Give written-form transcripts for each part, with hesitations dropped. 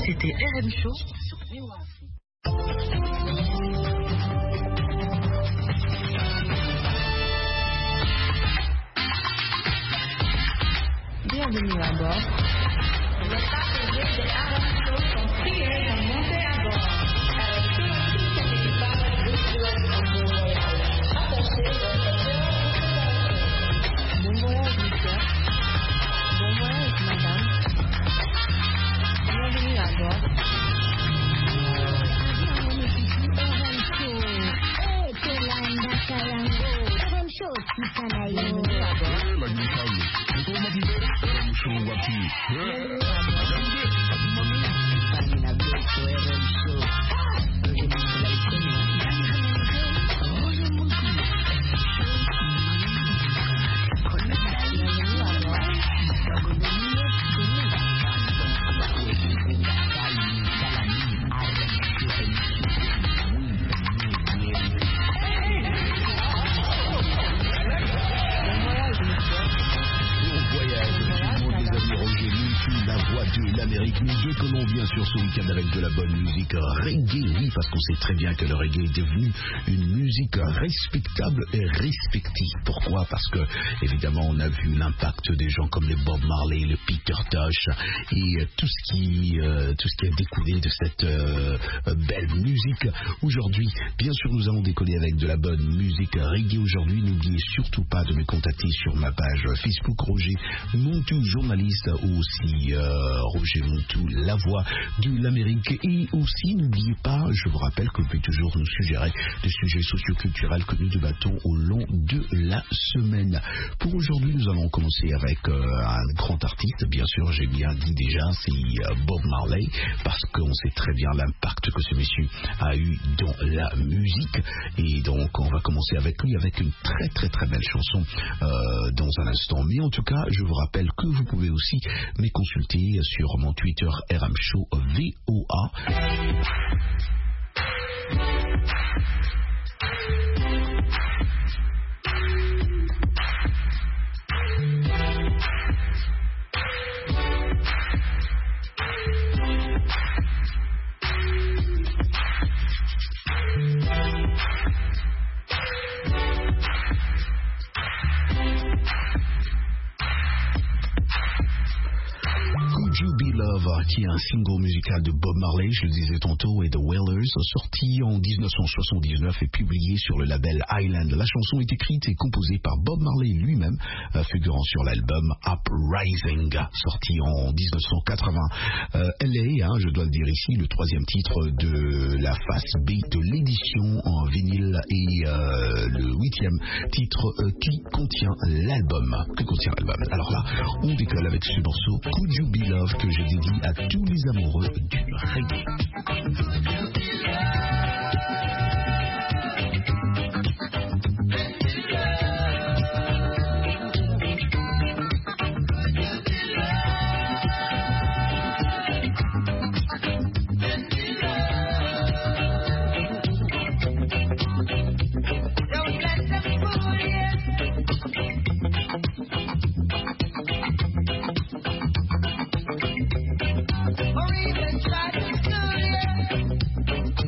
C'était RM Show sur VOA Afrique. Bienvenue à bord. Les passagers de RM Show sont priés de monter à bord. Tous ces équipages vous souhaitent un bon voyage. Attachez votre cœur. Bon voyage, monsieur. Bon voyage, madame. Bienvenue à bord. Nous décollons bien sûr ce week-end avec de la bonne musique reggae, oui, parce qu'on sait très bien que le reggae est devenu une musique respectable et respective. Pourquoi? Parce que, évidemment, on a vu l'impact des gens comme les Bob Marley, le Peter Tosh et tout ce qui a découlé de cette belle musique. Aujourd'hui, bien sûr, nous allons décoller avec de la bonne musique reggae aujourd'hui. N'oubliez surtout pas de me contacter sur ma page Facebook, Roger Montou, journaliste, ou aussi Roger Montou, la voix de l'Amérique. Et aussi, n'oubliez pas, je vous rappelle que vous pouvez toujours nous suggérer des sujets socioculturels que nous débattons au long de la semaine. Pour aujourd'hui, nous allons commencer avec un grand artiste, bien sûr, j'ai bien dit déjà, c'est Bob Marley, parce qu'on sait très bien l'impact que ce monsieur a eu dans la musique. Et donc, on va commencer avec lui, avec une très très très belle chanson dans un instant. Mais en tout cas, je vous rappelle que vous pouvez aussi me consulter sur mon Twitter RM Show VOA. Could You Be Love, qui est un single musical de Bob Marley, je le disais tantôt, et The Wailers, sorti en 1979 et publié sur le label Island. La chanson est écrite et composée par Bob Marley lui-même, figurant sur l'album Uprising, sorti en 1980. LA, je dois le dire ici, le troisième titre de la face B de l'édition en vinyle et le huitième titre qui contient l'album. Alors là, on décolle avec ce morceau Could You Be Love que je dédie à tous les amoureux du reggae. Or even try to do it.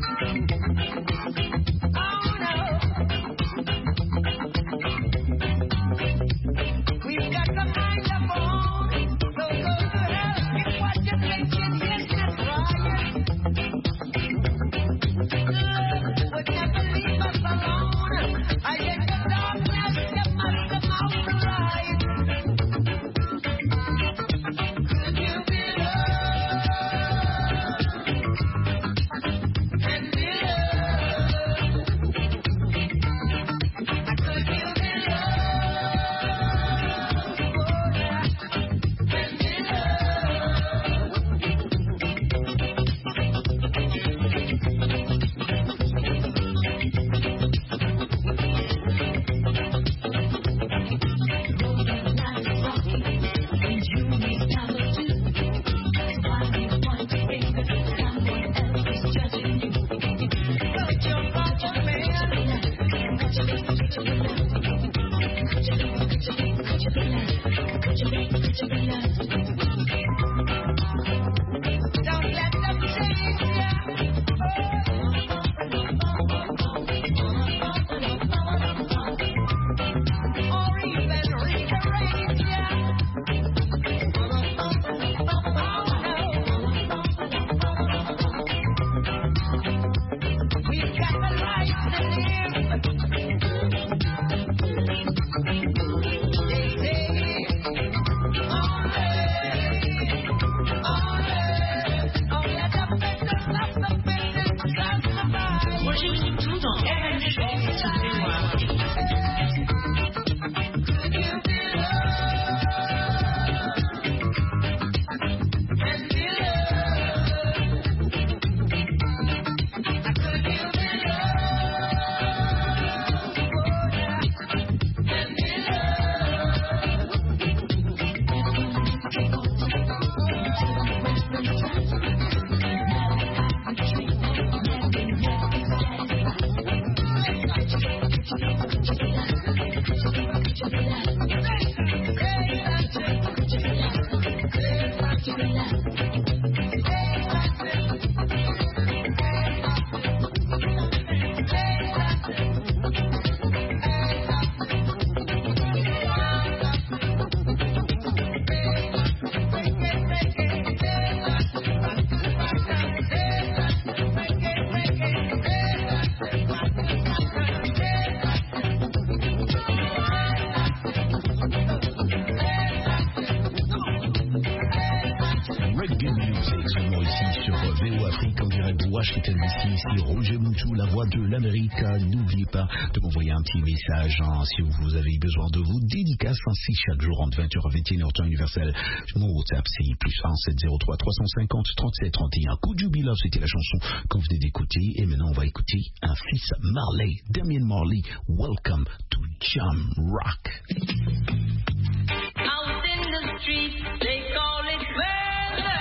music seulement ici sur VO Afrique en direct de Washington DC. Ici Roger Mouchou, la voix de l'Amérique. N'oubliez pas de m'envoyer un petit message si vous avez besoin de vous dédicaces ainsi chaque jour entre 20h et 21h temps universel. Mon WhatsApp c'est +1 703 350 37 31. Could You Be Love, c'était la chanson qu'on venait d'écouter. Et maintenant on va écouter un fils Marley, Damian Marley. Welcome to Jam Rock. Out in the street, they call it murder.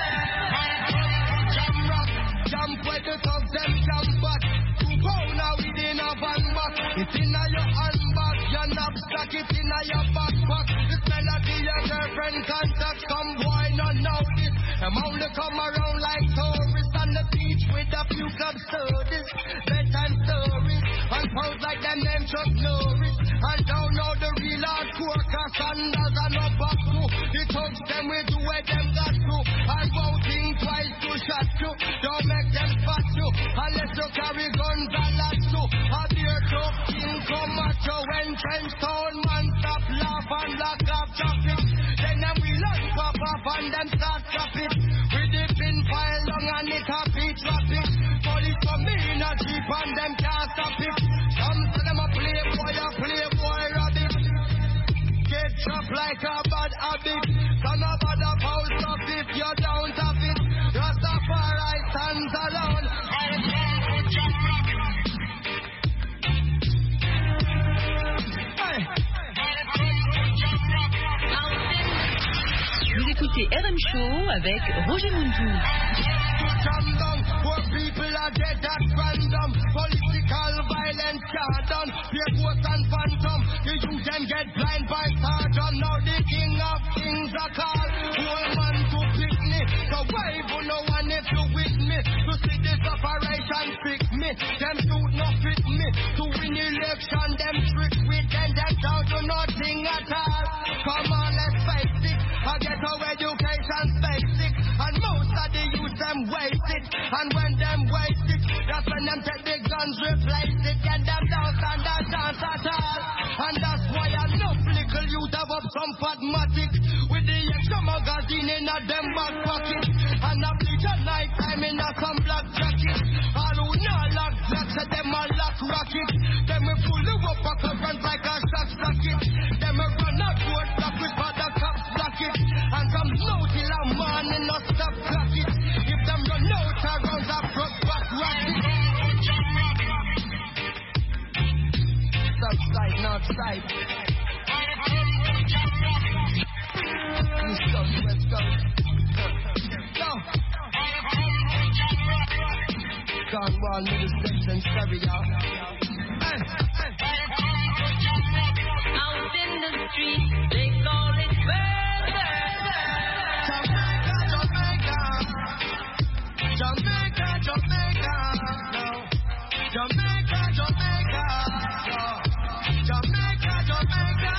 Jam rock, jam where the thugs them jam back. 2 pound now within a van back. It's in your handbag, your knapsack, it's in your backpack. This melody your girlfriend contact. Some boy not know this. Them only come around like tourists on the beach with a few club sodas, bedtime stories, and pose like them name Chuck Norris. And don't know the real hardcore, cause sandals are no back to. The thugs them will do what them got to. And won't think twice to shot you. Don't make them spot you, unless you carry guns and lots to. A beer truck king come at you when Trench Town man stop laugh and lock off traffic. Then them will pop off and them start traffic. With the pin file long and it happy traffic. Police come in a jeep and them can't stop it. Some say them a playboy rabbit. Get chopped like a bad habit. Son of a foul stuff if you don't have it. Rastafari stands alone. Vous écoutez RM Show avec Roger Mouchou. Poor people are dead at random. Political violence can't done. Fear ghost and phantom. The youth them get blind by stardom. Now the king of kings are called. Whole man to pick me. So why for no one if you with me? To see this operation pick me. Them suit no fit me. To win election them trick with them. Them down to nothing at all. Come on, let's face it. I get our education's basic. And most of the youth them waste it. And when them waste it, that's when them take the guns, replace it. And them don't stand a chance at all. And that's why I know little youth have up some fatmatic. With the extra magazine in a them back pocket. And a bleach at night time in a some black jacket. All who know lock jacks at them a lock rocket. Them will pull you up a current like a shock socket. Them will run a board block with the cops block it. And come snow till a morning no stop clock it. If them run out around the front back rocket. South side, north side. East coast, west coast. Go. Cornwall, Middlesex and Stereo. Out in the street, they call it murder. Jamaica, Jamaica, no. Jamaica, Jamaica, no. Jamaica, Jamaica.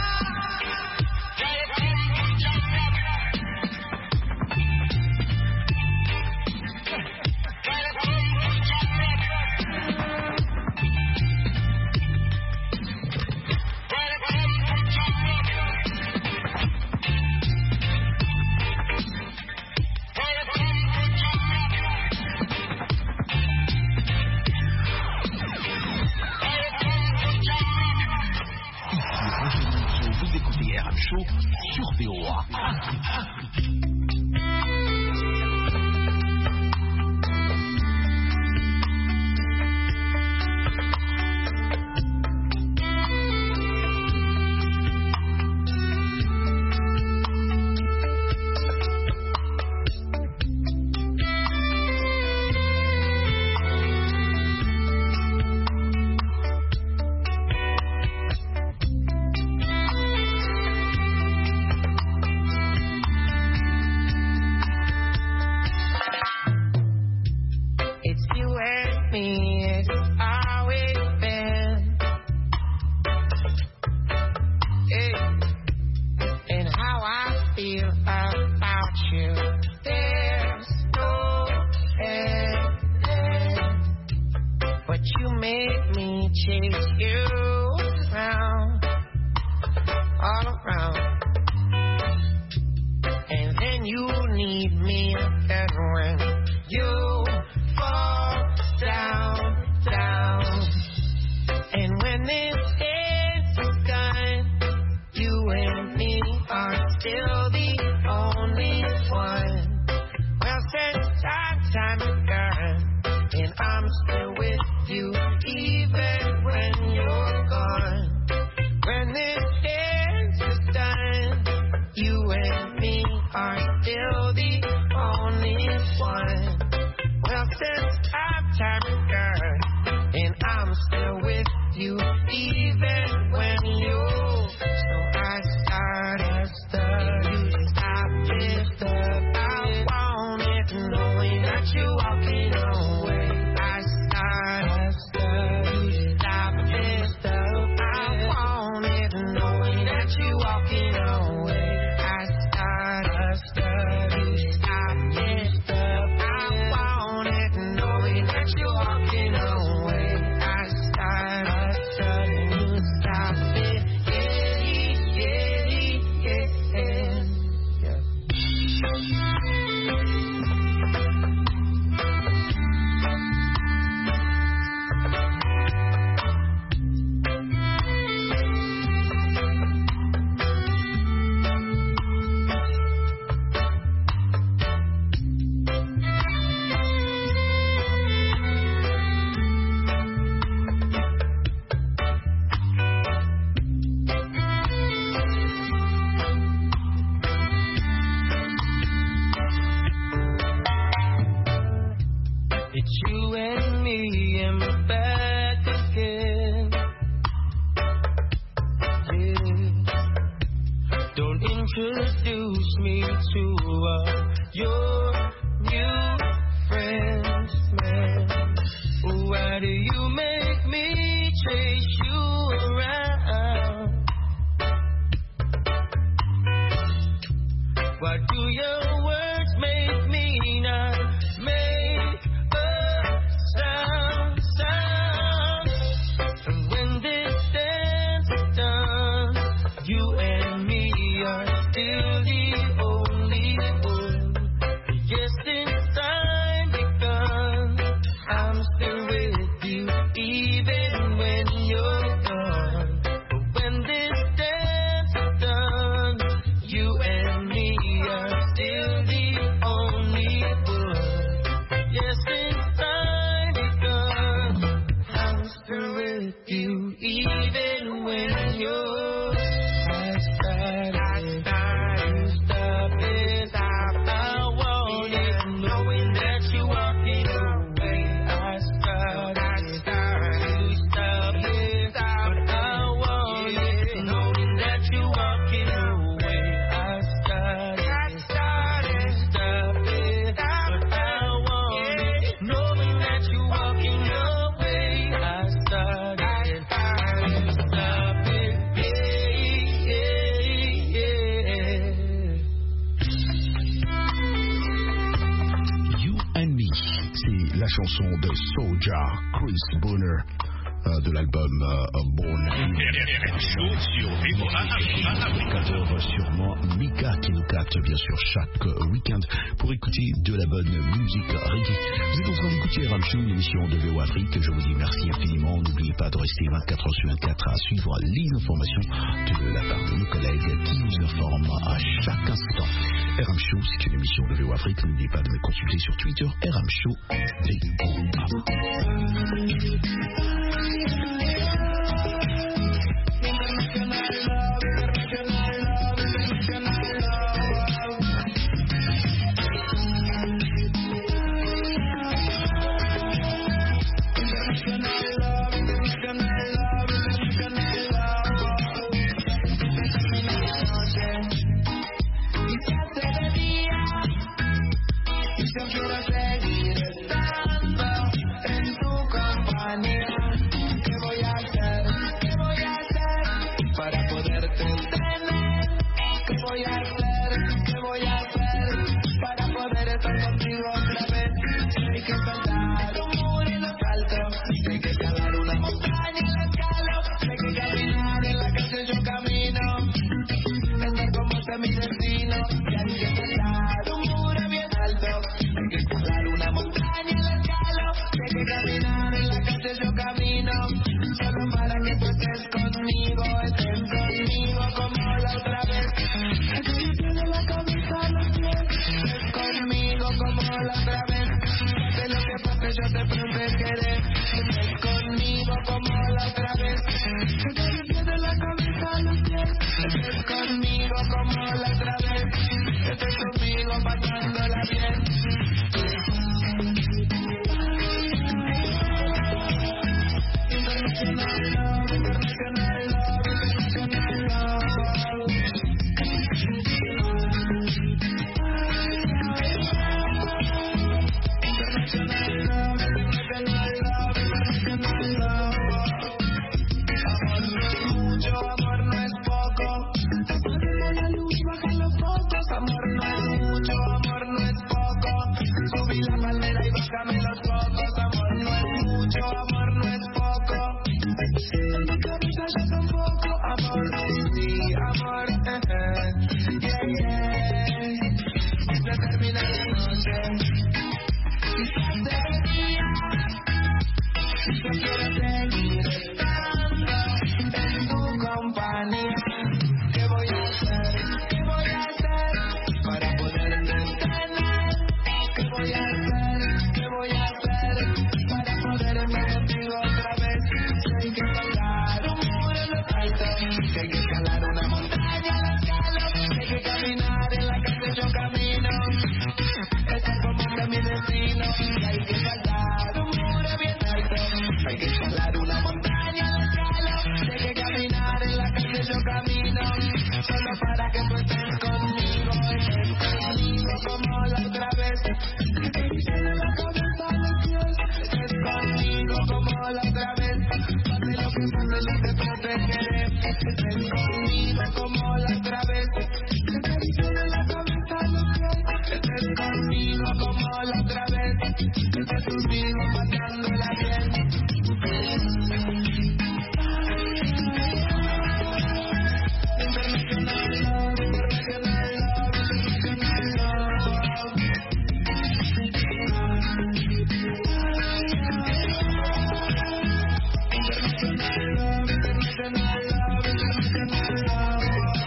And when you fall down, and when this ends is done, you and me are still the only one. Well, since time again, and I'm still with you, even when you're gone. When this dance is done, you and me are still the only one. Well, since time again, and I'm still with you, even when you. So I started, you stopped it. I wanted knowing that you're walking away. I started, you stopped it. I wanted knowing that you're walking away. I started, you stopped it. I wanted knowing that you're walking away. I started, you stopped it. It's you and me and we're back again. Yeah. Don't introduce me to your new friends, man. Why do you make me chase you around? Why do your words make me not make sound? And when this dance is done, you and me are still the only one. Yes, since time begun, I'm still with you, even when you're gone. But when this dance is done, you and me are still the only one. Yes, since time begun, I'm still with you, even when you're. I started, you stop it. I want it, knowing that you're walking away. I started, you stop it. But I want it, knowing that you're walking away. I started, you stop it. But I want it, knowing that you're walking away. I started, you stop it. You and Me, c'est la chanson de Soulja, Chris Bonner, de l'album Born Africa, sûrement Mika qui nous capte bien sûr chaque week-end pour écouter de la bonne musique reggae. Vous êtes en train d'écouter Eram Show, l'émission de VO Afrique. Je vous dis merci infiniment. N'oubliez pas de rester 24 heures sur 24 à suivre les informations de la part de nos collègues qui nous informent à chaque instant. Eram Show, c'est une émission de VO Afrique. N'oubliez pas de me consulter sur Twitter, Eram Show VO. Mi destino, y hay que pasar un muro bien alto, hay que escalar una montaña la escalo, hay que caminar en la calle yo camino, solo para que tú estés conmigo como la otra vez. Estoy de la cabeza a los pies, estés conmigo como la otra vez. Pase lo que pase yo te protegeré, estés conmigo como la otra vez. Estoy de la cabeza a los pies, estés conmigo como la otra vez. Estés conmigo pasándola bien. International love, international love, international love. International love, international love, international love. Amor no es mucho, amor no es poco. Apaga la luz, baja los focos. Amor no es mucho, amor no es poco. Subí la palmera y bájame los focos. Amor no es mucho, amor no es poco. En mi cabeza ya tampoco. Amor, sí, amor, yeah, yeah. Se termina la noche. Quizás debería. Yo quiero seguir estando en tu compañía. ¿Qué voy a hacer? ¿Qué voy a hacer para poder entretener? ¿Qué voy a hacer? ¿Qué voy a hacer para poder estar contigo otra vez? Hay que saltar un muro en los altos, hay que escalar una montaña la escalo, hay que caminar en la calle yo camino. Esta es como que mi destino. Hay que saltar un muro bien alto, hay que escalar una montaña la escalo, hay que caminar en la calle yo camino. Solo para que tú estés conmigo como la otra vez. Estés de la cabeza a los pies, estés conmigo como la otra vez. Pase lo que pase yo te protegeré, estés conmigo como la otra vez. Estés de la cabeza a los pies, estés conmigo como la otra vez. Estés conmigo pasándola bien. International love, international love, international love. International love, international love, international love.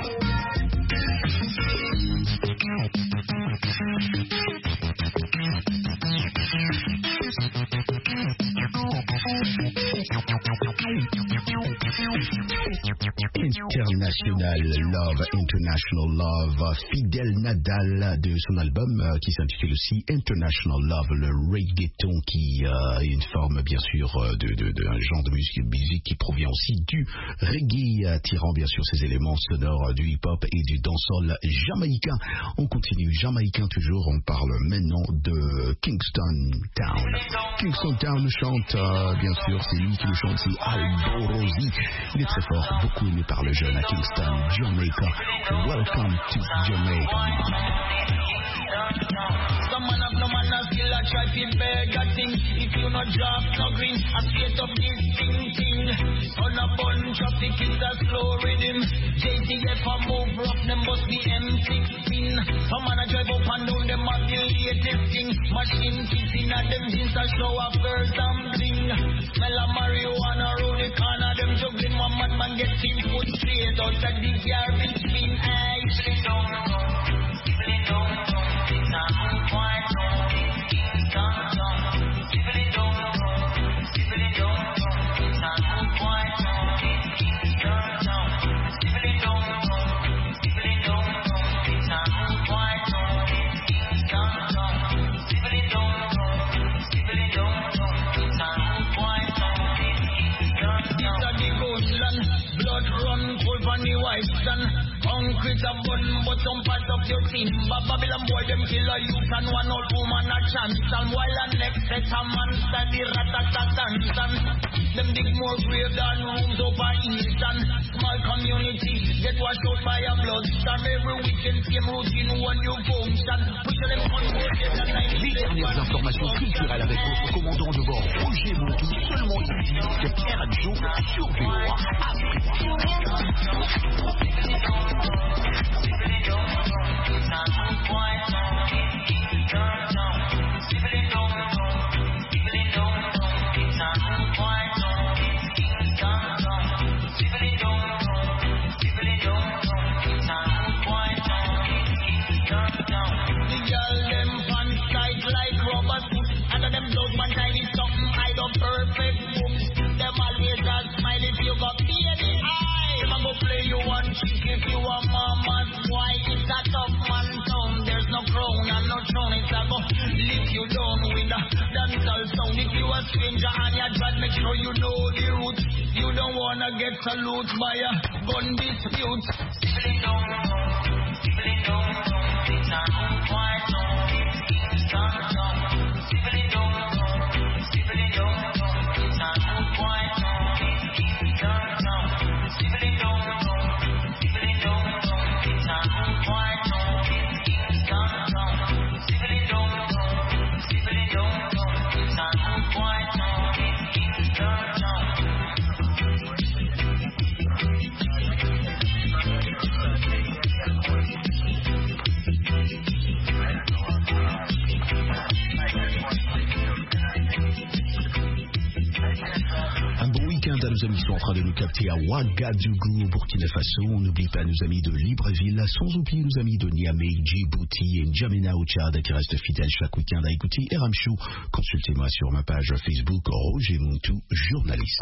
International Love, Fidel Nadal de son album qui s'intitule aussi International Love, le reggaeton qui est une forme bien sûr d'un genre de musique qui provient aussi du reggae, tirant bien sûr ses éléments sonores du hip-hop et du dancehall jamaïcain. On continue, jamaïcain toujours, on parle maintenant de Kingston Town. Kingston Town chante, bien sûr, c'est lui qui le chante, c'est Aldo Rosi. Il est très fort, beaucoup aimé par le jeune à Kingston, Jamaica. Welcome to Jamaica. Some man have no man a skill a try to beg a thing. If you not drop no green, I straight up this thing. On a bunch of the kids a slow rhythm. JTF a move rough, them must be M16. Some man a drive up and down, them have the latest thing. Machine kicking at them jeans a show a first and bling. Smell of marijuana round the corner, them juggling. One man get him foot straight out of the garbage bin. Aye, split down, split down. It's a good point, Kingston Town. Split down, split down. It's a good point, Kingston Town. Split down, split down. It's a good point, Kingston Town. Split down, split down. It's a good point, Kingston Town. It's a the gunland, blood run cold from the white sun. Concrete a bun, but some part of your team. Babylon boy, them kill a youth and one old woman a chance. And while the next set a man study rat-a-tat-tan. Them dig more grave than rooms over Eastern. Small community, get washed out by a blood storm. Every weekend, same routine, one new function. Push them on board, get a night. Les dernières informations culturelles avec votre commandant de bord, Roger Montou, seulement ici, de Pierre Adjo sur VOA. you down with a dancehall sound. If you a stranger and you drive, make sure you know the roots. You don't wanna get salute by a gun dispute. Sibling down, it's a white song. It's a song. Sibling down, it's a white song. It's a song. Sibling down, it's a white song. It's a song. Sibling down, it's a white song. It's a song. Un bon week-end à nos amis qui sont en train de nous capter à Ouagadougou au Burkina Faso. On n'oublie pas nos amis de Libreville, sans oublier nos amis de Niamey, Djibouti et N'Djamena au Tchad qui restent fidèles chaque week-end à écouter RM Show. Consultez-moi sur ma page Facebook Roger Montou, journaliste.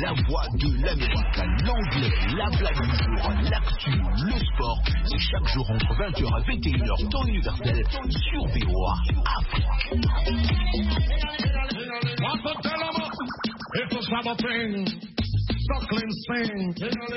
la voix de l'Amérique, l'anglais, la blague du jour, l'actu, le sport. C'est chaque jour entre 20h à 21h, temps universel sur VOA Afrique. It's a Sabbath thing, suckling sing,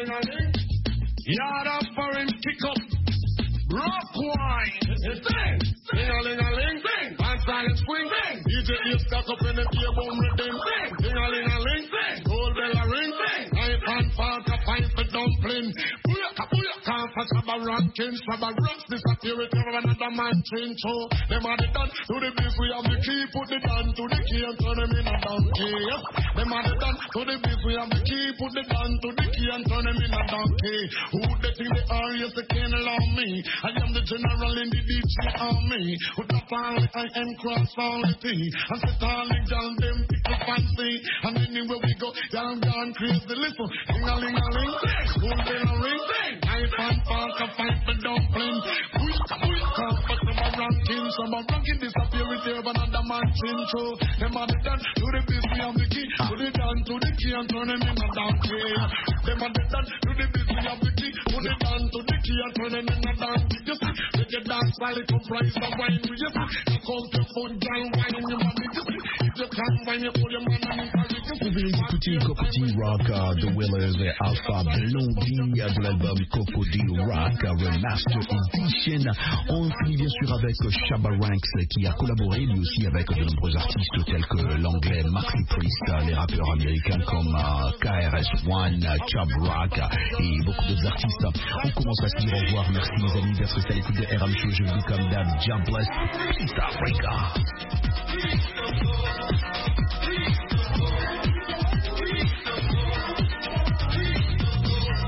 yard up for him, kick up, rock wine, sing, ding-a-ling-a-ling, sing, pants and swing, sing, DJ is stuck up in the table, rhythm, sing, ding-a-ling-a-ling, sing, gold bell a ring, sing, knife and fork, a pipe for dumpling, can't for Shabba Rankin, Shabba Rocks disappear with another man chain show. Them are the done to the beef, we have the key, put the down to the key and turn them in a donkey. Them are the done to the beef, we have the key, put the down to the key and turn them in a donkey. Who they think they are, yes they can't allow me. I am the general in the DJ army. Who top all the I am cross all the T. And sit all the down them people fancy. And anywhere we go, down crazy listen. Ding-a-ling-a-ling, school bell a ring, and park a fight for dumpling. Some are ranking disappear with you, another man chin show. Them are the done to the beat, we have the key. Put it down to the key and turn them in a donkey. Them are the done to the beat, we have the key. Put it down to the key and turn them in a donkey. You see, make your dance while it comprise of wine. You see, you come to food, down wine in your money. You see, if you can't wine, you pull your man and you carry. Vous venez d'écouter Copody Rock de Willers et Alpha Blondie de l'album Copody Rock Remaster Edition. On finit bien sûr avec Shabba Ranks qui a collaboré lui aussi avec de nombreux artistes tels que l'anglais Maxi Priest, les rappeurs américains comme KRS-One, Chubb Rock et beaucoup d'autres artistes. On commence à se dire au revoir. Merci les amis d'être restés à l'écoute de RM Show. Je vous dis comme d'hab, God bless. Peace Africa.